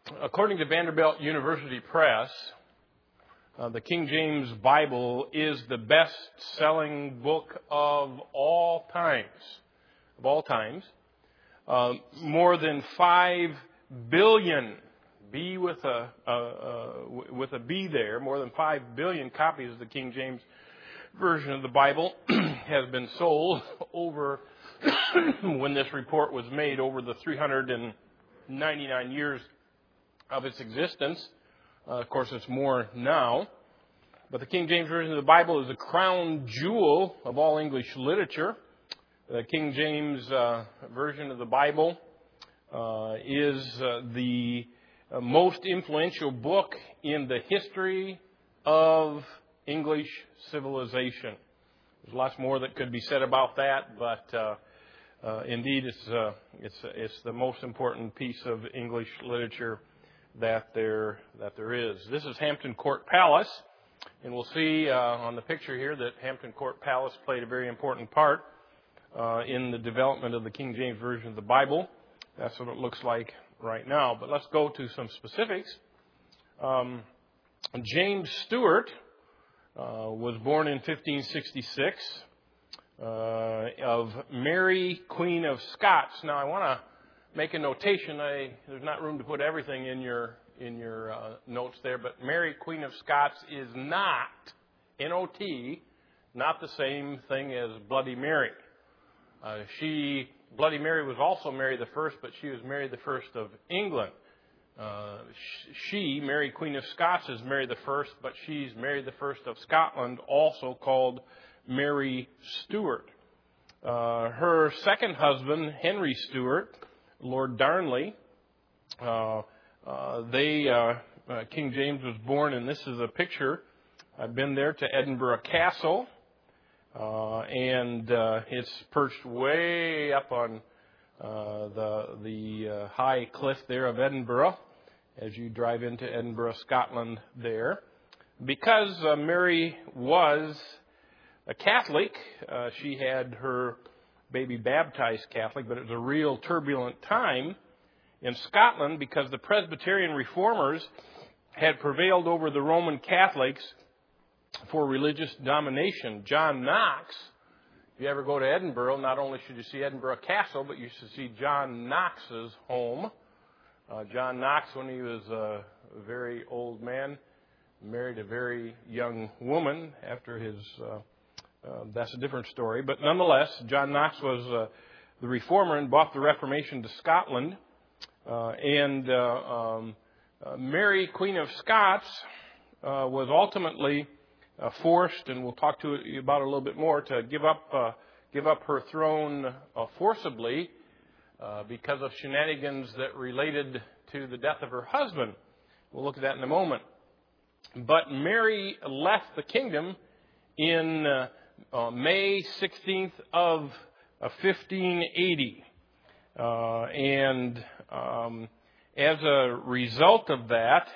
According to Vanderbilt University Press, the King James Bible is the best-selling book of all times. More than 5 billion, B with a B there, more than 5 billion copies of the King James Version of the Bible has been sold over, when this report was made, over the 399 years of its existence. Of course, it's more now. But the King James Version of the Bible is the crown jewel of all English literature. The King James Version of the Bible is the most influential book in the history of English civilization. There's lots more that could be said about that, but indeed it's the most important piece of English literature that there is. This is Hampton Court Palace, and we'll see on the picture here that Hampton Court Palace played a very important part in the development of the King James Version of the Bible. That's what it looks like right now. But let's go to some specifics. James Stewart was born in 1566 of Mary, Queen of Scots. Now, I want to make a notation. There's not room to put everything in your notes there, but Mary, Queen of Scots is not, N-O-T, not the same thing as Bloody Mary. Bloody Mary was also Mary I, but she was Mary I of England. Mary, Queen of Scots, is Mary I, but she's Mary I of Scotland, also called Mary Stuart. Her second husband, Henry Stuart, Lord Darnley, King James was born, and this is a picture. I've been there to Edinburgh Castle, and it's perched way up on the high cliff there of Edinburgh as you drive into Edinburgh, Scotland there. Because Mary was a Catholic, she had her baby baptized Catholic, but it was a real turbulent time in Scotland because the Presbyterian reformers had prevailed over the Roman Catholics for religious domination. John Knox, if you ever go to Edinburgh, not only should you see Edinburgh Castle, but you should see John Knox's home. John Knox, when he was a very old man, married a very young woman after his... that's a different story. But nonetheless, John Knox was the reformer and brought the Reformation to Scotland. Mary, Queen of Scots, was ultimately forced, and we'll talk to you about it a little bit more, to give up her throne forcibly because of shenanigans that related to the death of her husband. We'll look at that in a moment. But Mary left the kingdom in May 16th of 1580. As a result of that,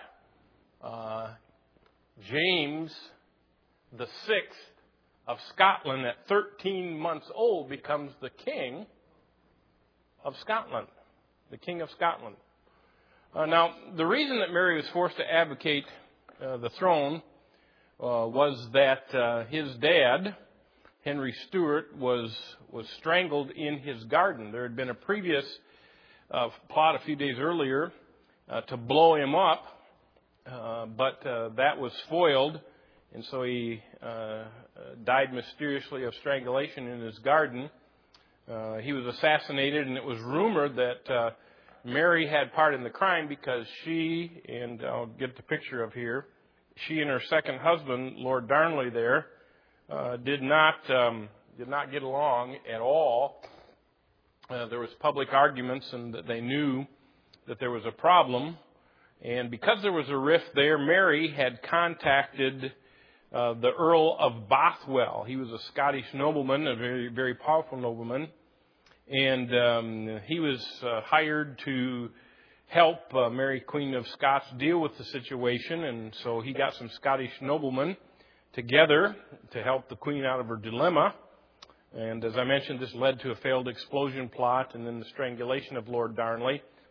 James the Sixth of Scotland, at 13 months old, becomes the King of Scotland. The King of Scotland. Now, the reason that Mary was forced to abdicate the throne was that his dad, Henry Stuart, was strangled in his garden. There had been a previous plot a few days earlier to blow him up, but that was foiled, and so he died mysteriously of strangulation in his garden. He was assassinated, and it was rumored that Mary had part in the crime because she, and I'll get the picture of here, she and her second husband, Lord Darnley there, did not get along at all. There was public arguments, and that they knew that there was a problem. And because there was a rift there, Mary had contacted the Earl of Bothwell. He was a Scottish nobleman, a very, very powerful nobleman. And he was hired to help Mary, Queen of Scots, deal with the situation. And so he got some Scottish noblemen together to help the Queen out of her dilemma. And as I mentioned, this led to a failed explosion plot and then the strangulation of Lord Darnley.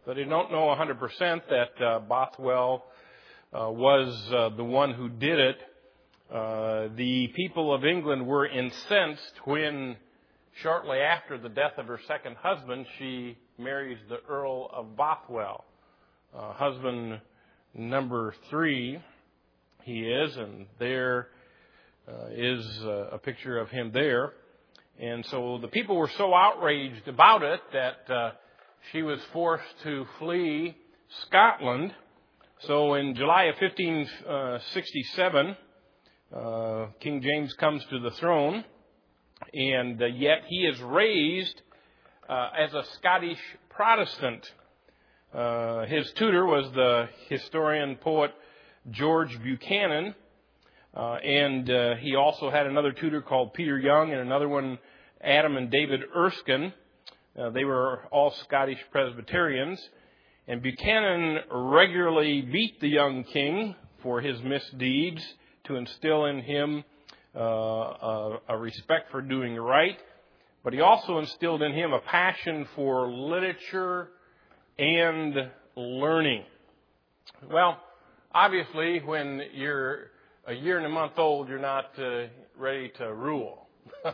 But I don't know 100% that Bothwell was the one who did it. The people of England were incensed when, shortly after the death of her second husband, she marries the Earl of Bothwell. Husband number 3 he is, and there is a picture of him there. And so the people were so outraged about it that she was forced to flee Scotland. So in July of 1567, King James comes to the throne, and yet he is raised as a Scottish Protestant. His tutor was the historian poet George Buchanan, and he also had another tutor called Peter Young, and another one, Adam and David Erskine. They were all Scottish Presbyterians, and Buchanan regularly beat the young king for his misdeeds to instill in him a respect for doing right, but he also instilled in him a passion for literature and learning. Well, obviously, when you're a year and a month old, you're not ready to rule.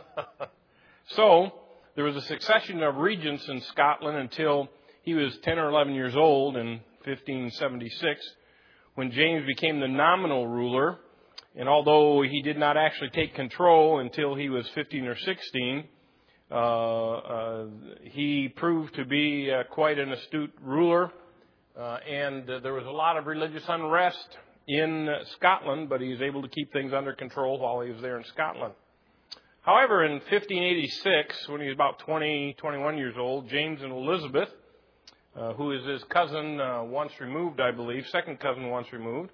So there was a succession of regents in Scotland until he was 10 or 11 years old in 1576, when James became the nominal ruler. And although he did not actually take control until he was 15 or 16, he proved to be quite an astute ruler. And there was a lot of religious unrest in Scotland, but he was able to keep things under control while he was there in Scotland. However, in 1586, when he was about 20, 21 years old, James and Elizabeth, who is his cousin once removed, I believe, second cousin once removed,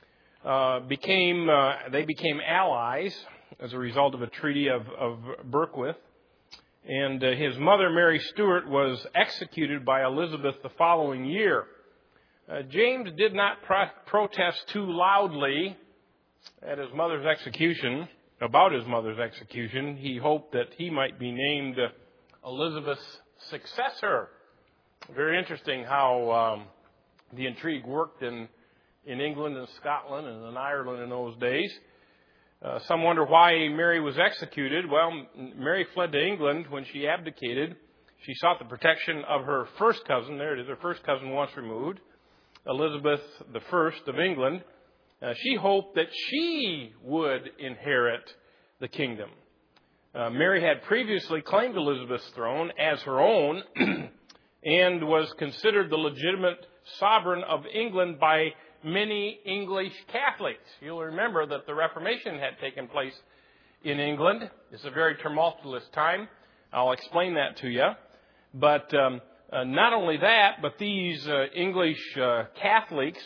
became allies as a result of a treaty of Berwick. And his mother, Mary Stuart, was executed by Elizabeth the following year. James did not protest too loudly at his mother's execution, about his mother's execution. He hoped that he might be named Elizabeth's successor. Very interesting how the intrigue worked in England and Scotland and in Ireland in those days. Some wonder why Mary was executed. Well, Mary fled to England. When she abdicated, she sought the protection of her first cousin. There it is, her first cousin once removed, Elizabeth I of England. She hoped that she would inherit the kingdom. Mary had previously claimed Elizabeth's throne as her own and was considered the legitimate sovereign of England by many English Catholics. You'll remember that the Reformation had taken place in England. It's a very tumultuous time. I'll explain that to you. But not only that, but these English Catholics,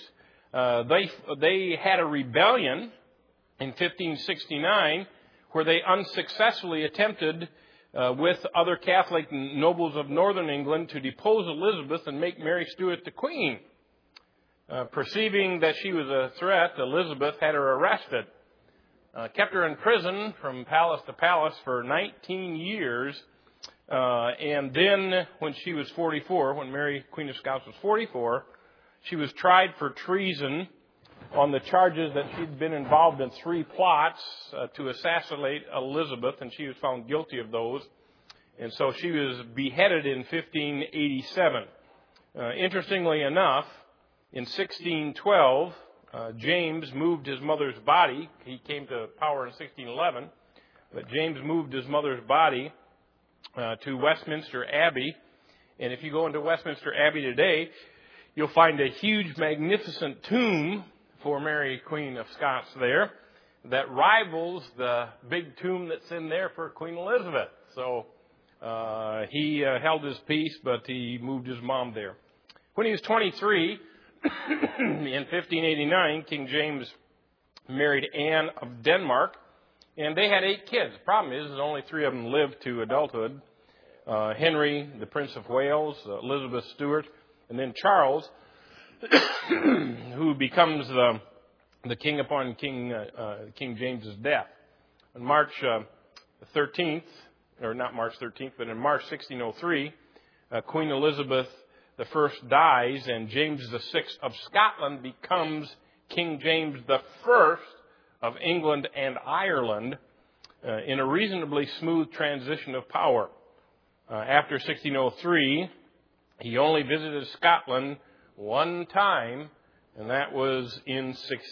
they had a rebellion in 1569 where they unsuccessfully attempted with other Catholic nobles of northern England to depose Elizabeth and make Mary Stuart the queen. Perceiving that she was a threat, Elizabeth had her arrested, kept her in prison from palace to palace for 19 years, and then when she was 44, when Mary, Queen of Scots, was 44, she was tried for treason on the charges that she'd been involved in 3 plots to assassinate Elizabeth, and she was found guilty of those. And so she was beheaded in 1587. Interestingly enough, in 1612, James moved his mother's body. He came to power in 1611, but James moved his mother's body to Westminster Abbey. And if you go into Westminster Abbey today, you'll find a huge, magnificent tomb for Mary, Queen of Scots there that rivals the big tomb that's in there for Queen Elizabeth. So he held his peace, but he moved his mom there. When he was 23, in 1589, King James married Anne of Denmark, and they had 8 kids. The problem is only 3 of them lived to adulthood. Henry, the Prince of Wales, Elizabeth Stuart, and then Charles, who becomes the king upon King James's death. On March 13th, or not March 13th, but in March 1603, Queen Elizabeth I dies, and James VI of Scotland becomes King James I of England and Ireland in a reasonably smooth transition of power. After 1603, he only visited Scotland one time, and that was in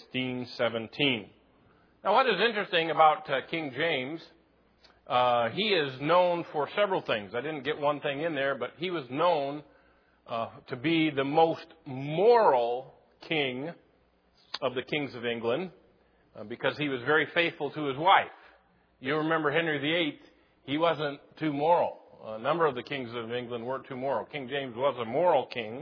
1617. Now, what is interesting about King James, he is known for several things. I didn't get one thing in there, but he was known to be the most moral king of the kings of England because he was very faithful to his wife. You remember Henry VIII, he wasn't too moral. A number of the kings of England weren't too moral. King James was a moral king.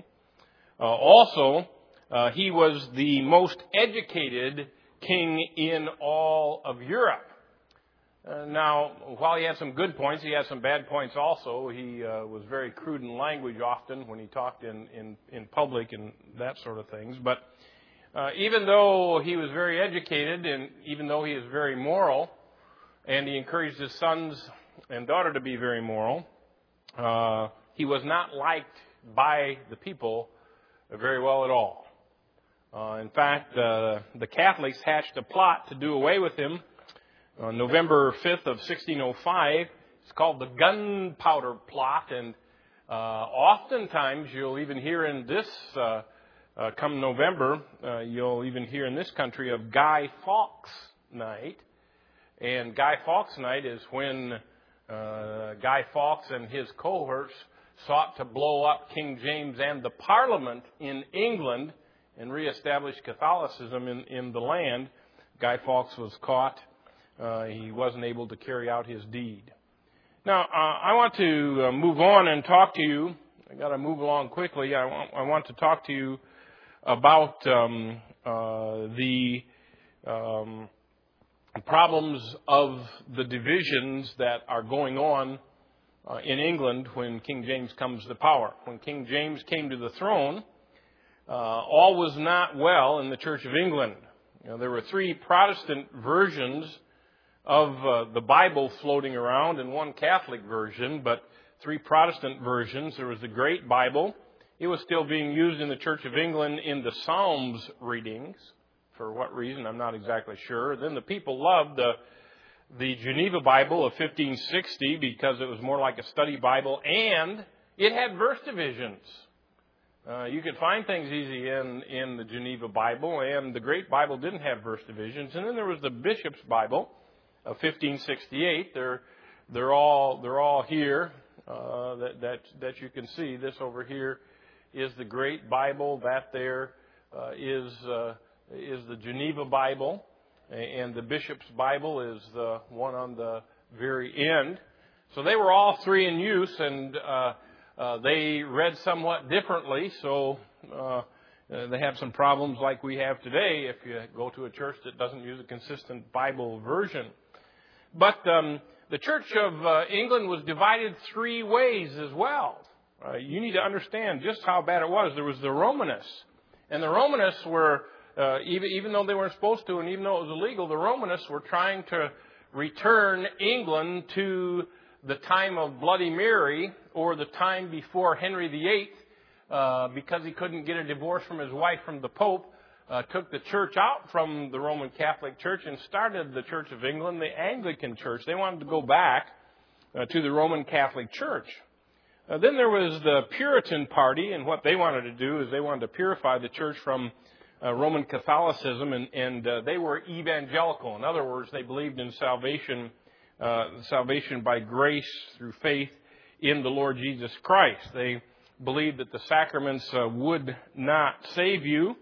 Also, he was the most educated king in all of Europe. Now, while he had some good points, he had some bad points also. He was very crude in language often when he talked in public and that sort of things. But even though he was very educated and even though he is very moral, and he encouraged his sons and daughter to be very moral, he was not liked by the people very well at all. In fact, the Catholics hatched a plot to do away with him on November 5th of 1605. It's called the Gunpowder Plot, and oftentimes you'll even hear in this, come November, you'll even hear in this country of Guy Fawkes Night. And Guy Fawkes Night is when Guy Fawkes and his cohorts sought to blow up King James and the Parliament in England and reestablish Catholicism in the land. Guy Fawkes was caught. He wasn't able to carry out his deed. Now, I want to move on and talk to you. I got to move along quickly. I want to talk to you about the problems of the divisions that are going on in England when King James comes to power. When King James came to the throne, all was not well in the Church of England. There were 3 Protestant versions of the Bible floating around and 1 Catholic version, but 3 Protestant versions. There was the Great Bible. It was still being used in the Church of England in the Psalms readings. For what reason, I'm not exactly sure. Then the people loved the Geneva Bible of 1560 because it was more like a study Bible, and it had verse divisions. You could find things easy in the Geneva Bible, and the Great Bible didn't have verse divisions. And then there was the Bishop's Bible of 1568. They're all here that you can see. This over here is the Great Bible. That there is the Geneva Bible, and the Bishop's Bible is the one on the very end. So they were all 3 in use, and they read somewhat differently, so they have some problems like we have today if you go to a church that doesn't use a consistent Bible version. But the Church of England was divided 3 ways as well. You need to understand just how bad it was. There was the Romanists, and the Romanists were even though they weren't supposed to, and even though it was illegal, the Romanists were trying to return England to the time of Bloody Mary or the time before Henry VIII, because he couldn't get a divorce from his wife from the Pope, took the church out from the Roman Catholic Church and started the Church of England, the Anglican Church. They wanted to go back to the Roman Catholic Church. Then there was the Puritan Party, and what they wanted to do is they wanted to purify the church from Roman Catholicism, and they were evangelical. In other words, they believed in salvation by grace through faith in the Lord Jesus Christ. They believed that the sacraments would not save you.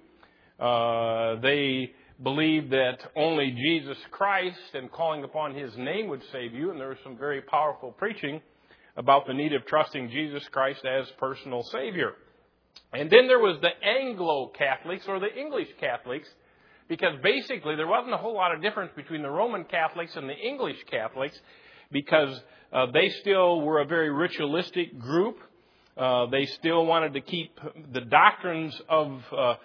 They believed that only Jesus Christ and calling upon His name would save you, and there was some very powerful preaching about the need of trusting Jesus Christ as personal Savior. And then there was the Anglo-Catholics, or the English Catholics, because basically there wasn't a whole lot of difference between the Roman Catholics and the English Catholics, because they still were a very ritualistic group. They still wanted to keep the doctrines of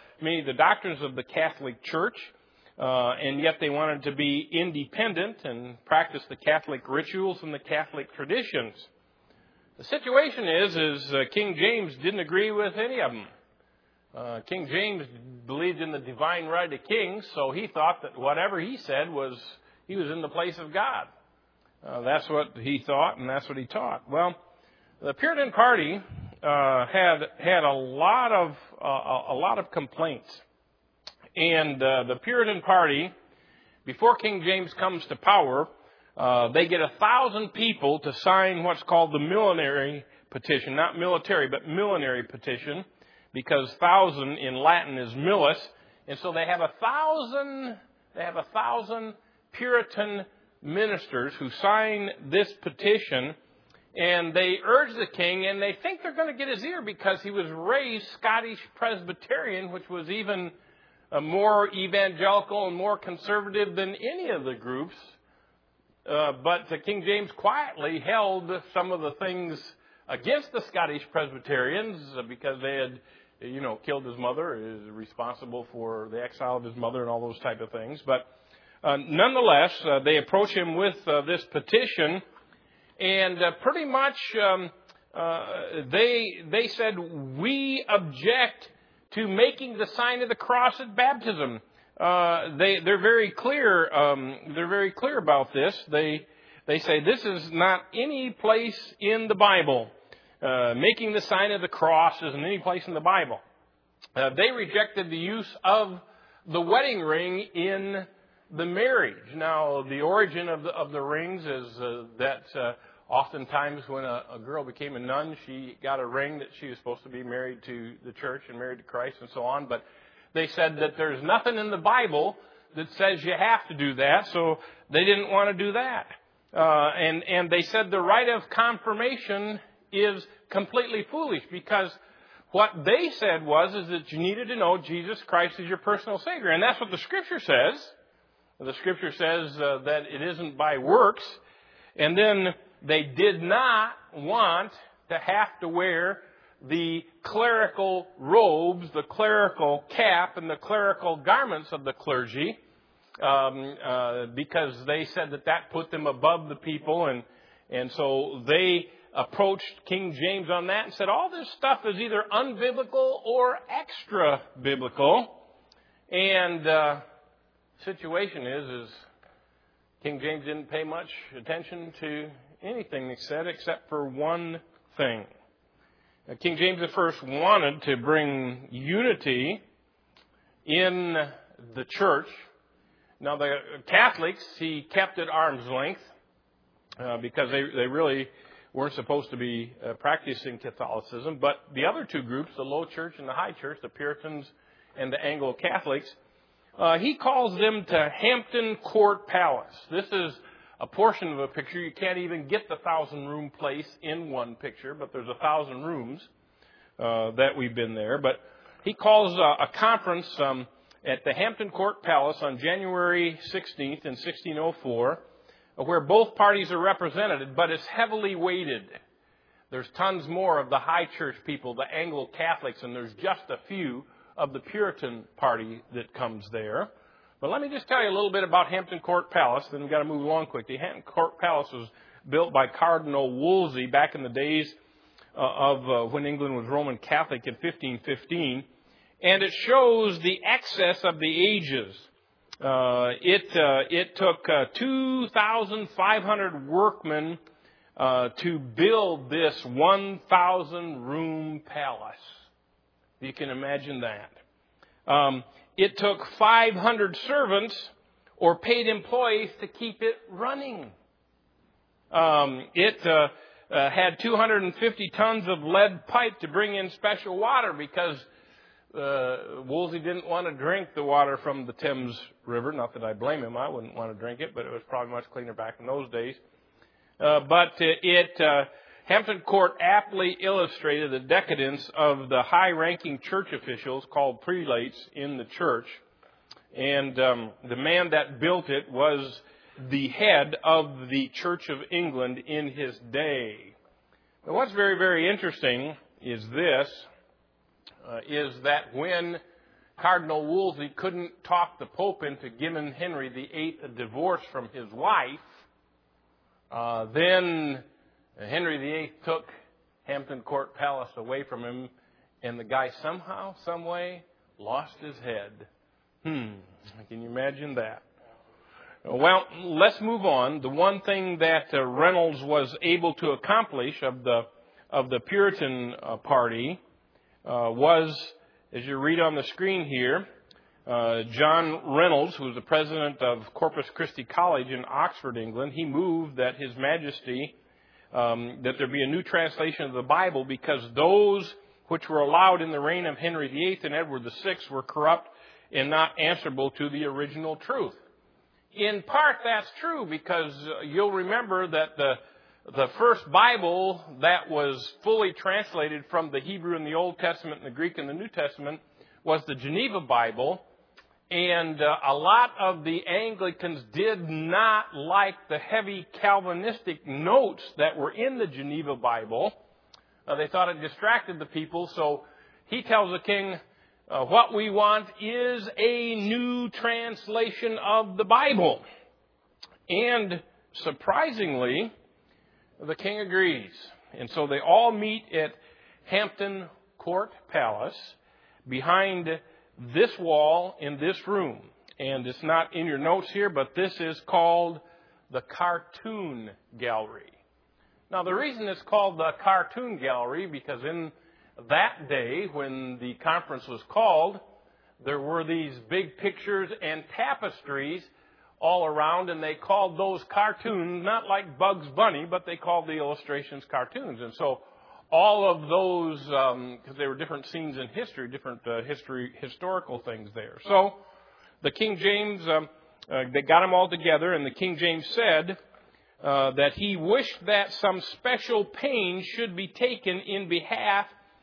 the Catholic Church, and yet they wanted to be independent and practice the Catholic rituals and the Catholic traditions. The situation is King James didn't agree with any of them. King James believed in the divine right of kings, so he thought that whatever he said he was in the place of God. That's what he thought, and that's what he taught. Well, the Puritan party had a lot of complaints, and the Puritan party, before King James comes to power, they get 1,000 people to sign what's called the millenary petition, not military, but millenary petition, because 1,000 in Latin is millis, and so they have 1,000 Puritan ministers who sign this petition, and they urge the king, and they think they're going to get his ear because he was raised Scottish Presbyterian, which was even more evangelical and more conservative than any of the groups. But King James quietly held some of the things against the Scottish Presbyterians because they had, killed his mother, is responsible for the exile of his mother and all those type of things. But nonetheless, they approach him with this petition, and pretty much they said, we object to making the sign of the cross at baptism. They're very clear. They're very clear about this. They say this is not any place in the Bible. Making the sign of the cross isn't any place in the Bible. They rejected the use of the wedding ring in the marriage. Now, the origin of the rings is that oftentimes when a girl became a nun, she got a ring that she was supposed to be married to the church and married to Christ and so on. But they said that there's nothing in the Bible that says you have to do that, so they didn't want to do that. And they said the rite of confirmation is completely foolish because what they said is that you needed to know Jesus Christ is your personal Savior. And that's what the Scripture says. The Scripture says that it isn't by works. And then they did not want to have to wear the clerical robes, the clerical cap, and the clerical garments of the clergy, because they said that put them above the people, and so they approached King James on that and said all this stuff is either unbiblical or extra biblical. And situation is King James didn't pay much attention to anything they said except for one thing. King James I wanted to bring unity in the church. Now, the Catholics, he kept at arm's length because they really weren't supposed to be practicing Catholicism. But the other two groups, the low church and the high church, the Puritans and the Anglo-Catholics, he calls them to Hampton Court Palace. This is a portion of a picture. You can't even get the 1,000-room place in one picture, but there's 1,000 rooms that we've been there. But he calls a conference at the Hampton Court Palace on January 16th in 1604, where both parties are represented, but it's heavily weighted. There's tons more of the high church people, the Anglo-Catholics, and there's just a few of the Puritan party that comes there. But let me just tell you a little bit about Hampton Court Palace, then we've got to move along quickly. Hampton Court Palace was built by Cardinal Wolsey back in the days of when England was Roman Catholic in 1515. And it shows the excess of the ages. It took 2,500 workmen to build this 1,000-room palace. You can imagine that. It took 500 servants or paid employees to keep it running. It had 250 tons of lead pipe to bring in special water because Wolsey didn't want to drink the water from the Thames River. Not that I blame him. I wouldn't want to drink it, but it was probably much cleaner back in those days. Hampton Court aptly illustrated the decadence of the high-ranking church officials called prelates in the church. And the man that built it was the head of the Church of England in his day. But what's very, very interesting is this, is that when Cardinal Wolsey couldn't talk the Pope into giving Henry VIII a divorce from his wife, then Henry VIII took Hampton Court Palace away from him, and the guy somehow, some way, lost his head. Can you imagine that? Well, let's move on. The one thing that Reynolds was able to accomplish of the Puritan party was, as you read on the screen here, John Reynolds, who was the president of Corpus Christi College in Oxford, England, he moved that His Majesty, that there be a new translation of the Bible because those which were allowed in the reign of Henry VIII and Edward VI were corrupt and not answerable to the original truth. In part, that's true because you'll remember that the first Bible that was fully translated from the Hebrew in the Old Testament and the Greek in the New Testament was the Geneva Bible. And a lot of the Anglicans did not like the heavy Calvinistic notes that were in the Geneva Bible. They thought it distracted the people. So he tells the king, what we want is a new translation of the Bible. And surprisingly, the king agrees. And so they all meet at Hampton Court Palace behind this wall in this room. And it's not in your notes here, but this is called the Cartoon Gallery. Now, the reason it's called the Cartoon Gallery, because in that day when the conference was called, there were these big pictures and tapestries all around, and they called those cartoons, not like Bugs Bunny, but they called the illustrations cartoons. And so all of those, because they were different scenes in history, different historical things there. So the King James, they got them all together, and the King James said that he wished that some special pains should be taken in behalf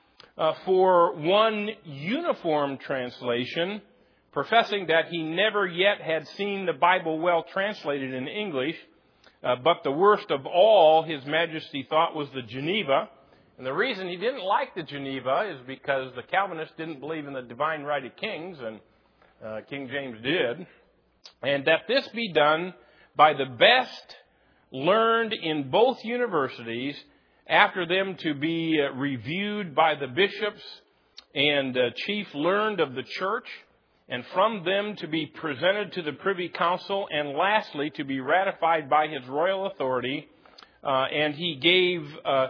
for one uniform translation, professing that he never yet had seen the Bible well translated in English, but the worst of all, His Majesty thought, was the Geneva. And the reason he didn't like the Geneva is because the Calvinists didn't believe in the divine right of kings, and King James did. And that this be done by the best learned in both universities, after them to be reviewed by the bishops and chief learned of the church, and from them to be presented to the Privy Council, and lastly to be ratified by his royal authority. And he gave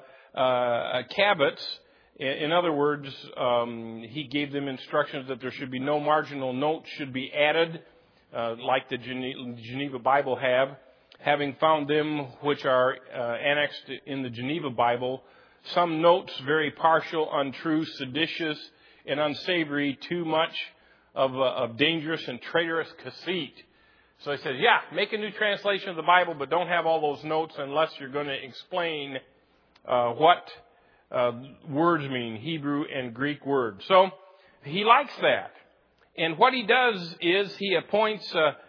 cabots. In other words, he gave them instructions that there should be no marginal notes should be added, like the Geneva Bible have, having found them which are annexed in the Geneva Bible, some notes very partial, untrue, seditious, and unsavory, too much of dangerous and traitorous conceit. So he says, yeah, make a new translation of the Bible, but don't have all those notes unless you're going to explain what words mean, Hebrew and Greek words. So he likes that. And what he does is he appoints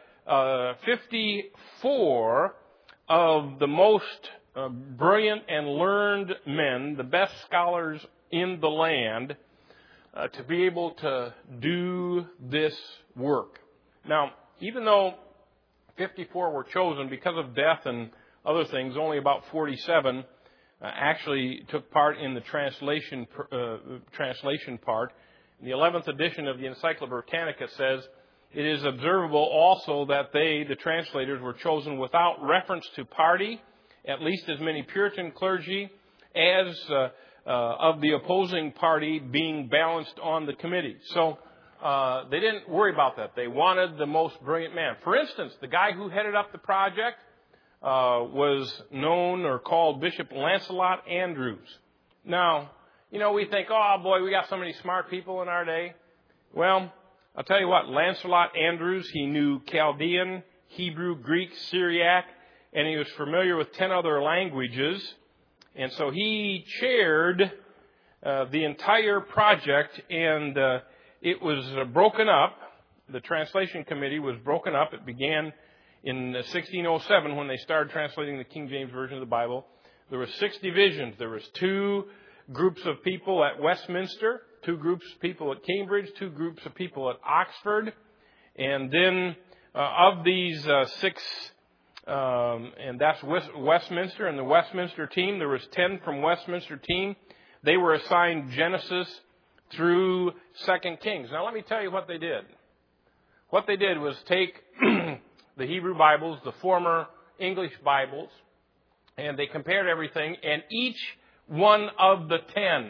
54 of the most brilliant and learned men, the best scholars in the land, to be able to do this work. Now, even though 54 were chosen because of death and other things, only about 47 actually took part in the translation part. The 11th edition of the Encyclopedia Britannica says, it is observable also that they, the translators, were chosen without reference to party, at least as many Puritan clergy as of the opposing party being balanced on the committee. So they didn't worry about that. They wanted the most brilliant man. For instance, the guy who headed up the project was known or called Bishop Lancelot Andrewes. Now, you know, we think, oh boy, we got so many smart people in our day. Well, I'll tell you what, Lancelot Andrewes, he knew Chaldean, Hebrew, Greek, Syriac, and he was familiar with 10 other languages. And so he chaired the entire project, and it was broken up. The translation committee was broken up. It began in 1607 when they started translating the King James Version of the Bible. There were 6 divisions. There was 2 groups of people at Westminster, 2 groups of people at Cambridge, 2 groups of people at Oxford. And then of these 6, and that's Westminster and the Westminster team, there was 10 from Westminster team, they were assigned Genesis through 2 Kings. Now let me tell you what they did. What they did was take the Hebrew Bibles, the former English Bibles, and they compared everything, and each one of the 10,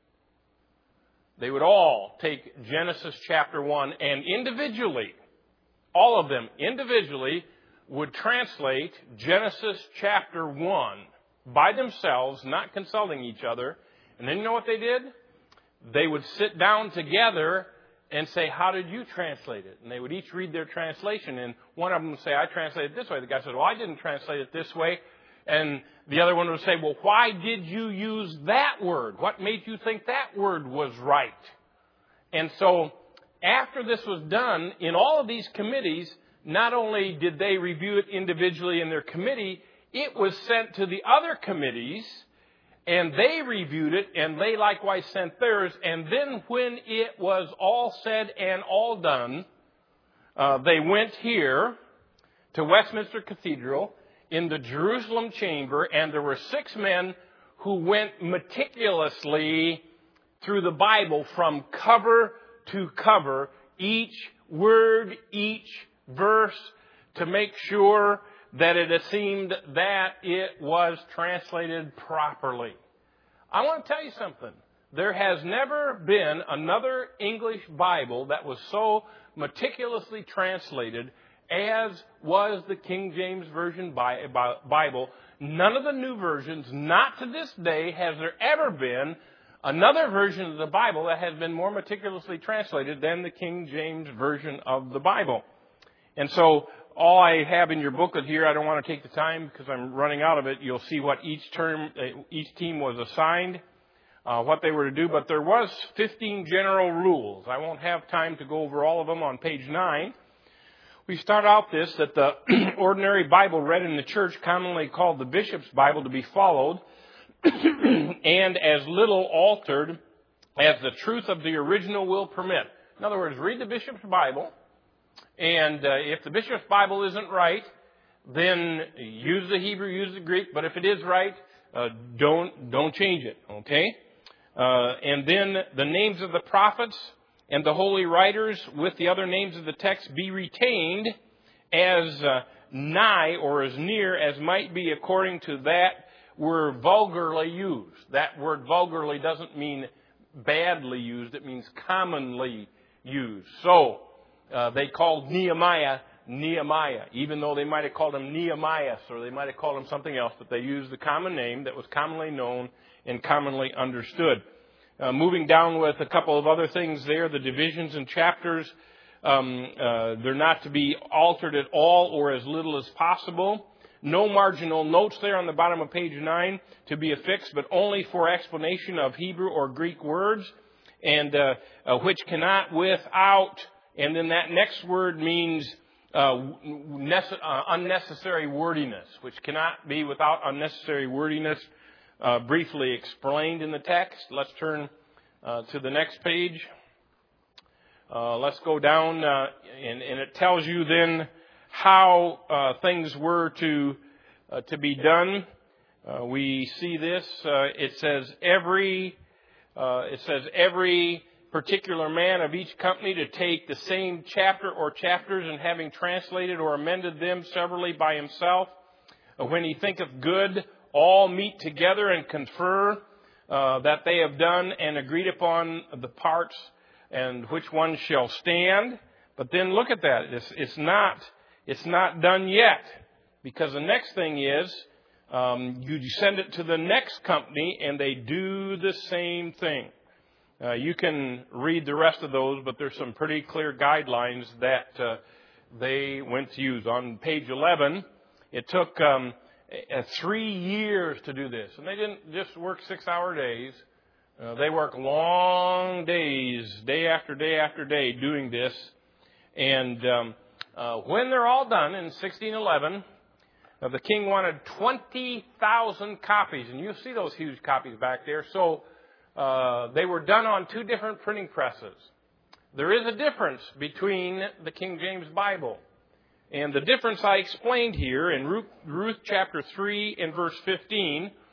they would all take Genesis chapter 1 and individually, all of them individually, would translate Genesis chapter 1 by themselves, not consulting each other. And then you know what they did? They would sit down together and say, how did you translate it? And they would each read their translation. And one of them would say, I translated it this way. The guy said, well, I didn't translate it this way. And the other one would say, well, why did you use that word? What made you think that word was right? And so after this was done, in all of these committees, not only did they review it individually in their committee, it was sent to the other committees, and they reviewed it, and they likewise sent theirs. And then when it was all said and all done, they went here to Westminster Cathedral in the Jerusalem chamber, and there were 6 men who went meticulously through the Bible from cover to cover, each word, each verse, to make sure that it seemed that it was translated properly. I want to tell you something. There has never been another English Bible that was so meticulously translated as was the King James Version Bible. None of the new versions, not to this day, has there ever been another version of the Bible that has been more meticulously translated than the King James Version of the Bible. And so all I have in your booklet here, I don't want to take the time because I'm running out of it. You'll see what each team was assigned, what they were to do. But there was 15 general rules. I won't have time to go over all of them on page 9. We start out this, that the ordinary Bible read in the church, commonly called the bishop's Bible, to be followed and as little altered as the truth of the original will permit. In other words, read the bishop's Bible, and if the bishop's Bible isn't right, then use the Hebrew, use the Greek, but if it is right, don't change it, okay? And then the names of the prophets and the holy writers with the other names of the text be retained as nigh or as near as might be according to that were vulgarly used. That word vulgarly doesn't mean badly used. It means commonly used. So they called Nehemiah, even though they might have called him Nehemias or they might have called him something else, but they used the common name that was commonly known and commonly understood. Moving down with a couple of other things there, the divisions and chapters, they're not to be altered at all or as little as possible. No marginal notes there on the bottom of page 9 to be affixed, but only for explanation of Hebrew or Greek words, and which cannot without, and then that next word means unnecessary wordiness, which cannot be without unnecessary wordiness, briefly explained in the text. Let's turn to the next page. Let's go down, and it tells you then how things were to be done. We see this. It says every particular man of each company to take the same chapter or chapters, and having translated or amended them severally by himself, when he thinketh good, all meet together and confer that they have done and agreed upon the parts and which one shall stand. But then look at that. It's not done yet, because the next thing is you send it to the next company and they do the same thing. You can read the rest of those, but there's some pretty clear guidelines that they went to use. On page 11, it took 3 years to do this. And they didn't just work 6-hour days. They worked long days, day after day after day, doing this. And when they're all done in 1611, the king wanted 20,000 copies. And you'll see those huge copies back there. So they were done on 2 different printing presses. There is a difference between the King James Bible. And the difference I explained here in Ruth chapter 3 and verse 15.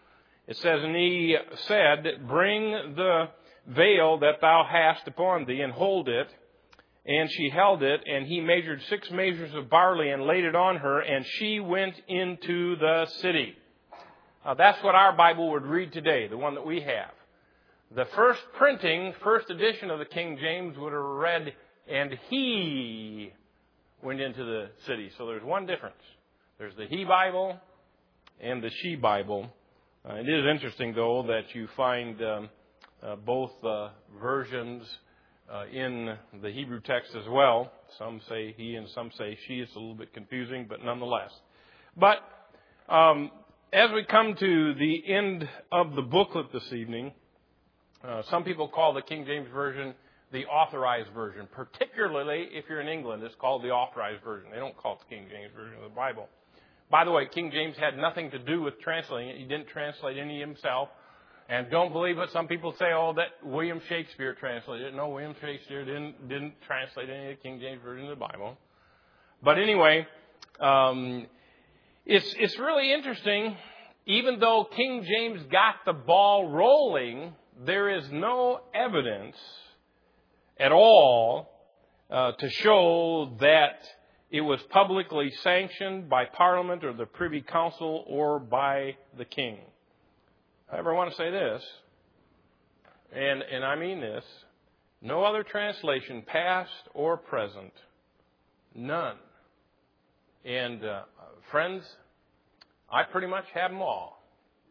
It says, and he said, bring the veil that thou hast upon thee, and hold it. And she held it, and he measured 6 measures of barley and laid it on her, and she went into the city. That's what our Bible would read today, the one that we have. The first printing, first edition of the King James would have read, and he went into the city. So there's one difference. There's the He Bible and the She Bible. It is interesting, though, that you find both versions in the Hebrew text as well. Some say he and some say she. It's a little bit confusing, but nonetheless. But as we come to the end of the booklet this evening, some people call the King James Version the Authorized Version. Particularly if you're in England, it's called the Authorized Version. They don't call it the King James Version of the Bible. By the way, King James had nothing to do with translating it. He didn't translate any himself. And don't believe what some people say, that William Shakespeare translated it. No, William Shakespeare didn't translate any of the King James Version of the Bible. But anyway, it's really interesting. Even though King James got the ball rolling, there is no evidence at all to show that it was publicly sanctioned by Parliament or the Privy Council or by the King. However, I want to say this, and I mean this, no other translation, past or present, none. And friends, I pretty much have them all.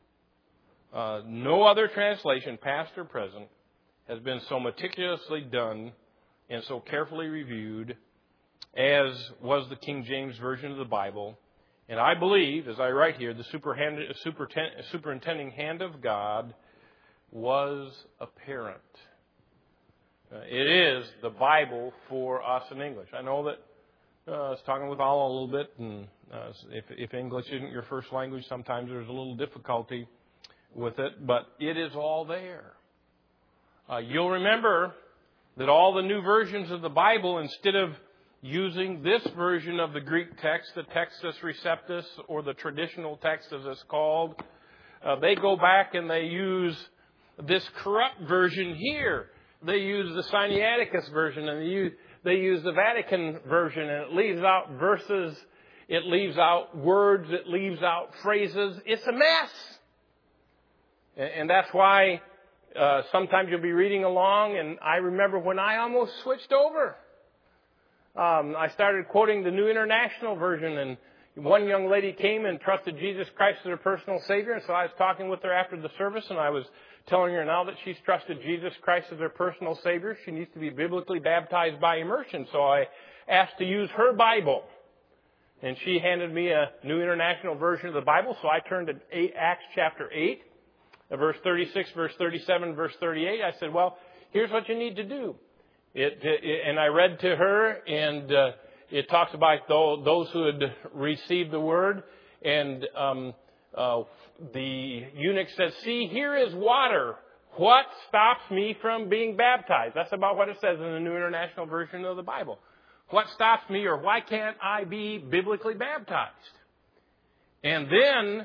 No other translation, past or present, has been so meticulously done and so carefully reviewed as was the King James Version of the Bible. And I believe, as I write here, the superintending hand of God was apparent. It is the Bible for us in English. I know that I was talking with Al a little bit, and if English isn't your first language, sometimes there's a little difficulty with it, but it is all there. You'll remember that all the new versions of the Bible, instead of using this version of the Greek text, the Textus Receptus, or the traditional text as it's called, they go back and they use this corrupt version here. They use the Sinaiticus version, and they use the Vatican version, and it leaves out verses, it leaves out words, it leaves out phrases. It's a mess. And that's why sometimes you'll be reading along, and I remember when I almost switched over. I started quoting the New International Version, and one young lady came and trusted Jesus Christ as her personal Savior. And so I was talking with her after the service, and I was telling her now that she's trusted Jesus Christ as her personal Savior, she needs to be biblically baptized by immersion. So I asked to use her Bible. And she handed me a New International Version of the Bible, so I turned to Acts chapter 8, verse 36, verse 37, verse 38. I said, well, here's what you need to do. And I read to her, and it talks about those who had received the word. And the eunuch says, see, here is water. What stops me from being baptized? That's about what it says in the New International Version of the Bible. What stops me, or why can't I be biblically baptized? And then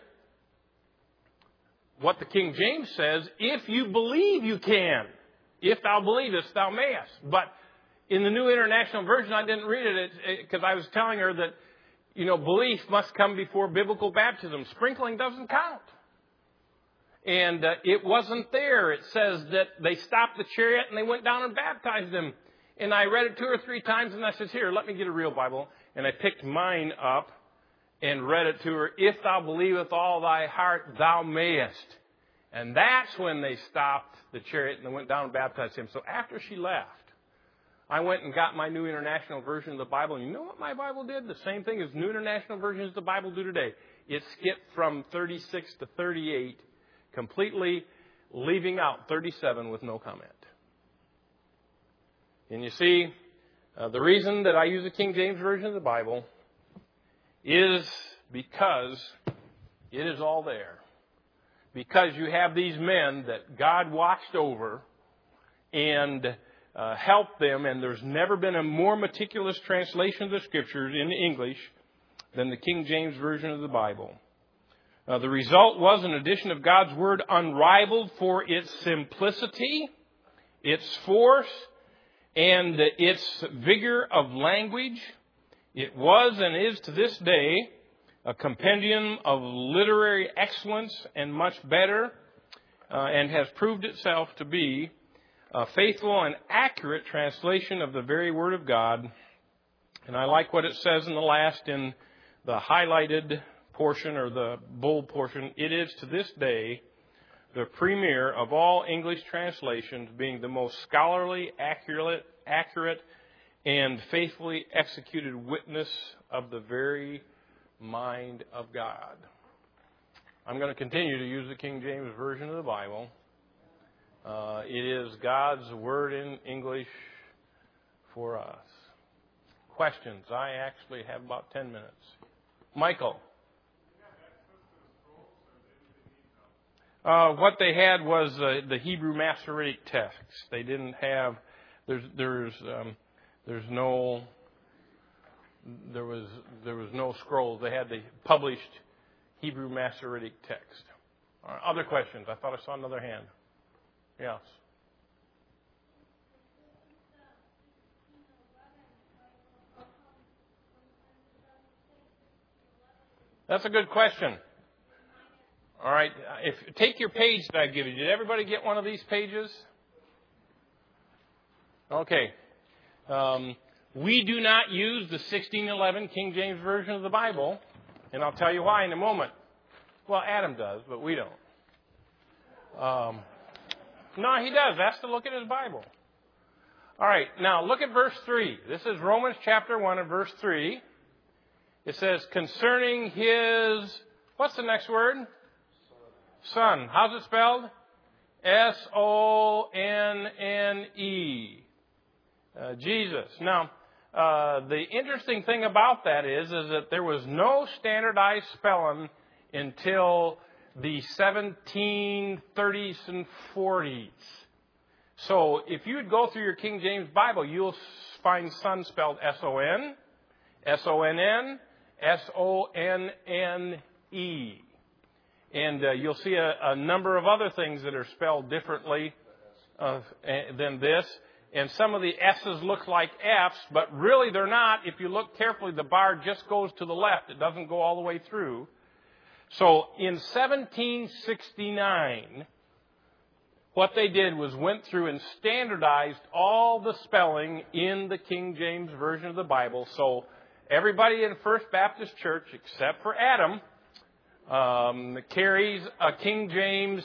what the King James says, if you believe, you can. If thou believest, thou mayest. But in the New International Version, I didn't read it because I was telling her that, belief must come before biblical baptism. Sprinkling doesn't count. And it wasn't there. It says that they stopped the chariot and they went down and baptized them. And I read it 2 or 3 times, and I said, here, let me get a real Bible. And I picked mine up and read it to her. If thou believe with all thy heart, thou mayest. And that's when they stopped the chariot and they went down and baptized him. So after she left, I went and got my New International Version of the Bible. And you know what my Bible did? The same thing as New International Versions of the Bible do today. It skipped from 36 to 38, completely leaving out 37 with no comment. And you see, the reason that I use the King James Version of the Bible is because it is all there. Because you have these men that God watched over and helped them, and there's never been a more meticulous translation of the Scriptures in English than the King James Version of the Bible. The result was an edition of God's Word unrivaled for its simplicity, its force, and its vigor of language. It was and is to this day a compendium of literary excellence and much better, and has proved itself to be a faithful and accurate translation of the very Word of God. And I like what it says in the last, in the highlighted portion or the bold portion. It is to this day the premier of all English translations, being the most scholarly, accurate, and faithfully executed witness of the very mind of God. I'm going to continue to use the King James Version of the Bible. It is God's Word in English for us. Questions? I actually have about 10 minutes. Michael? What they had was the Hebrew Masoretic text. They didn't have. There was no scrolls. They had the published Hebrew Masoretic text. Other questions? I thought I saw another hand. Yes. That's a good question. All right. Take your page that I give you. Did everybody get one of these pages? Okay. We do not use the 1611 King James Version of the Bible, and I'll tell you why in a moment. Well, Adam does, but we don't. No, he does. That's to look at his Bible. All right. Now, look at verse 3. This is Romans chapter 1 and verse 3. It says, concerning his, what's the next word? Son. How's it spelled? S-O-N-N-E. Jesus. Now, the interesting thing about that is that there was no standardized spelling until the 1730s and 40s. So, if you would go through your King James Bible, you'll find son spelled S-O-N, S-O-N-N, S-O-N-N-E. And you'll see a number of other things that are spelled differently than this. And some of the S's look like F's, but really they're not. If you look carefully, the bar just goes to the left. It doesn't go all the way through. So in 1769, what they did was went through and standardized all the spelling in the King James Version of the Bible. So everybody in First Baptist Church, except for Adam, carries a King James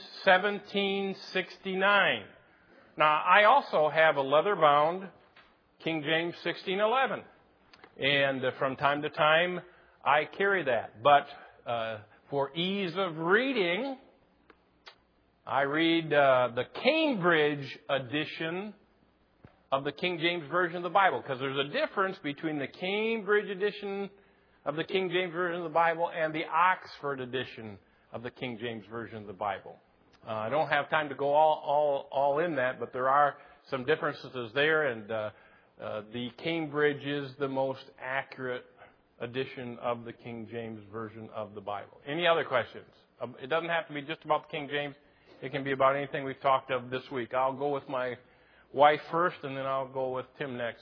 1769. Now, I also have a leather-bound King James 1611. And from time to time, I carry that. But for ease of reading, I read the Cambridge edition of the King James Version of the Bible. Because there's a difference between the Cambridge edition of the King James Version of the Bible and the Oxford edition of the King James Version of the Bible. I don't have time to go all in that, but there are some differences there, and the Cambridge is the most accurate edition of the King James Version of the Bible. Any other questions? It doesn't have to be just about the King James. It can be about anything we've talked of this week. I'll go with my wife first, and then I'll go with Tim next.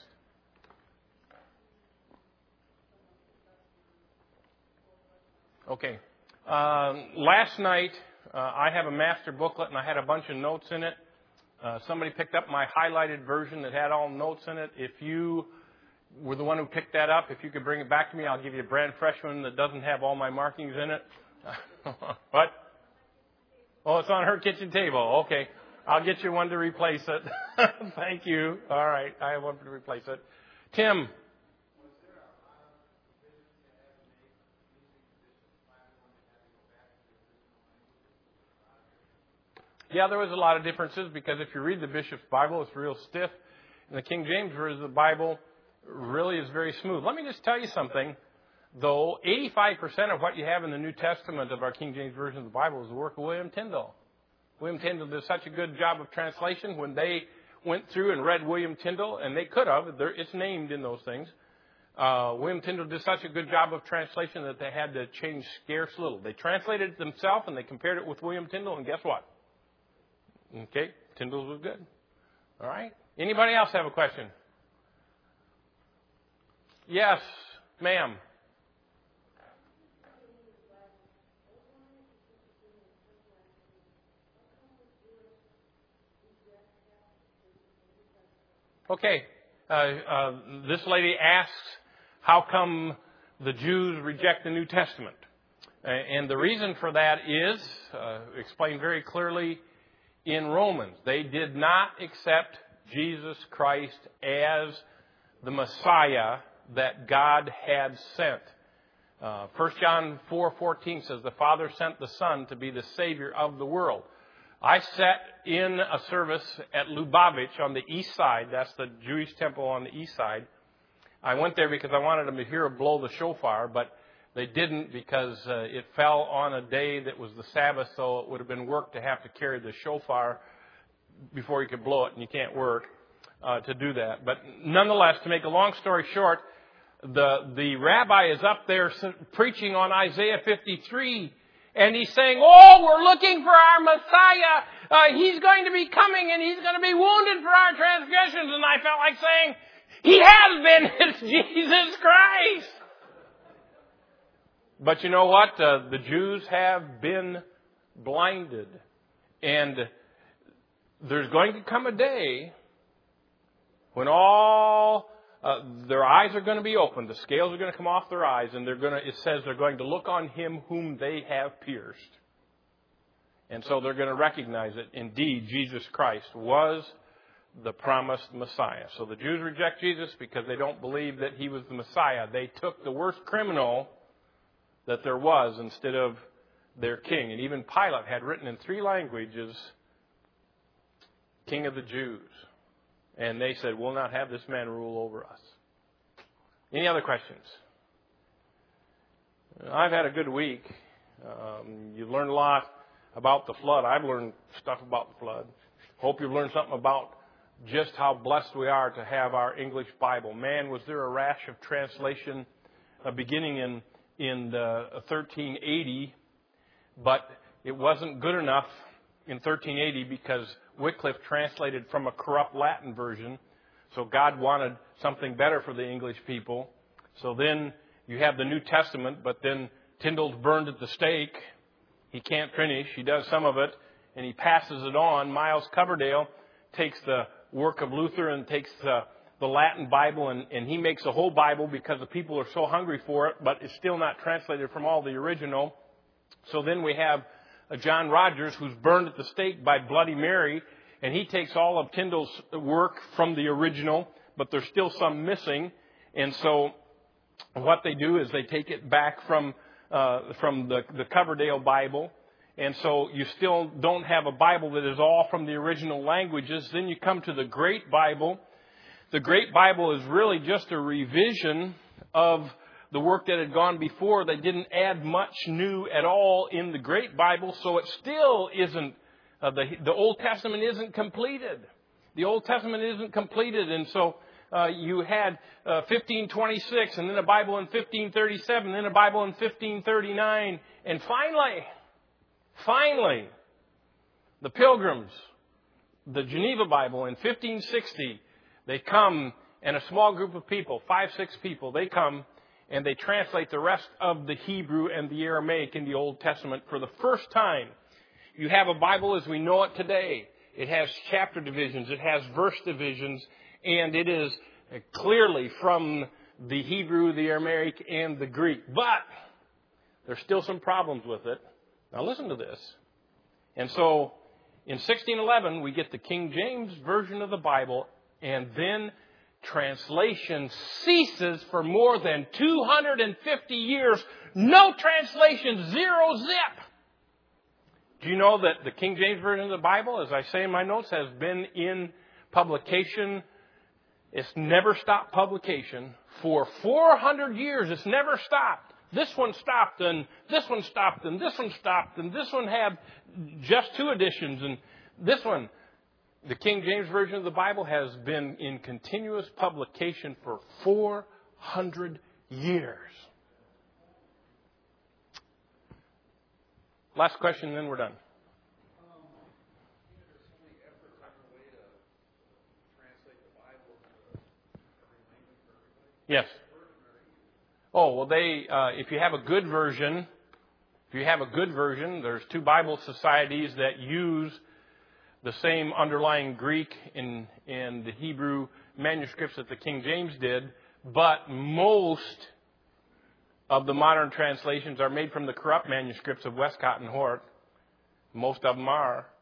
Okay. Last night, I have a master booklet, and I had a bunch of notes in it. Somebody picked up my highlighted version that had all notes in it. If you were the one who picked that up, if you could bring it back to me, I'll give you a brand fresh one that doesn't have all my markings in it. What? Oh, it's on her kitchen table. Okay. I'll get you one to replace it. Thank you. All right. I have one to replace it. Tim. Yeah, there was a lot of differences because if you read the Bishop's Bible, it's real stiff. And the King James Version of the Bible really is very smooth. Let me just tell you something, though. 85% of what you have in the New Testament of our King James Version of the Bible is the work of William Tyndale. William Tyndale did such a good job of translation. When they went through and read William Tyndale, and they could have, it's named in those things, William Tyndale did such a good job of translation that they had to change scarce little. They translated it themselves and they compared it with William Tyndale, and guess what? Okay, Tyndale's was good. All right. Anybody else have a question? Yes, ma'am. Okay. This lady asks, how come the Jews reject the New Testament? And the reason for that is explained very clearly in Romans. They did not accept Jesus Christ as the Messiah that God had sent. 1 John 4:14 says, the Father sent the Son to be the Savior of the world. I sat in a service at Lubavitch on the east side. That's the Jewish temple on the east side. I went there because I wanted them to hear blow the shofar, but they didn't because it fell on a day that was the Sabbath, so it would have been work to have to carry the shofar before you could blow it, and you can't work to do that. But nonetheless, to make a long story short, the rabbi is up there preaching on Isaiah 53, and he's saying, oh, we're looking for our Messiah. He's going to be coming, and he's going to be wounded for our transgressions. And I felt like saying, he has been. It's Jesus Christ. But you know what? The Jews have been blinded. And there's going to come a day when all their eyes are going to be opened. The scales are going to come off their eyes, and it says they're going to look on him whom they have pierced. And so they're going to recognize that indeed Jesus Christ was the promised Messiah. So the Jews reject Jesus because they don't believe that he was the Messiah. They took the worst criminal that there was instead of their king. And even Pilate had written in 3 languages, King of the Jews. And they said, we'll not have this man rule over us. Any other questions? I've had a good week. You've learned a lot about the flood. I've learned stuff about the flood. Hope you've learned something about just how blessed we are to have our English Bible. Man, was there a rash of translation beginning in 1380, but it wasn't good enough in 1380 because Wycliffe translated from a corrupt Latin version. So God wanted something better for the English people. So then you have the New Testament, but then Tyndale's burned at the stake. He can't finish. He does some of it, and he passes it on. Miles Coverdale takes the work of Luther and takes the Latin Bible, and he makes a whole Bible because the people are so hungry for it, but it's still not translated from all the original. So then we have John Rogers, who's burned at the stake by Bloody Mary, and he takes all of Tyndale's work from the original, but there's still some missing. And so what they do is they take it back from the Coverdale Bible. And so you still don't have a Bible that is all from the original languages. Then you come to the Great Bible. The Great Bible is really just a revision of the work that had gone before. They didn't add much new at all in the Great Bible, so it still isn't, the Old Testament isn't completed. The Old Testament isn't completed, and so you had 1526, and then a Bible in 1537, then a Bible in 1539, and finally, the Pilgrims, the Geneva Bible in 1560, they come, and a small group of people, 5-6 people, they come and they translate the rest of the Hebrew and the Aramaic in the Old Testament for the first time. You have a Bible as we know it today. It has chapter divisions, it has verse divisions, and it is clearly from the Hebrew, the Aramaic, and the Greek. But there's still some problems with it. Now listen to this. And so in 1611, we get the King James Version of the Bible, and then translation ceases for more than 250 years. No translation, 0 zip. Do you know that the King James Version of the Bible, as I say in my notes, has been in publication? It's never stopped publication. For 400 years, it's never stopped. This one stopped, and this one stopped, and this one stopped, and this one had just 2 editions, and this one. The King James Version of the Bible has been in continuous publication for 400 years. Last question, then we're done. Yes. Oh, well, if you have a good version, there's 2 Bible societies that use the same underlying Greek in the Hebrew manuscripts that the King James did, but most of the modern translations are made from the corrupt manuscripts of Westcott and Hort. Most of them are.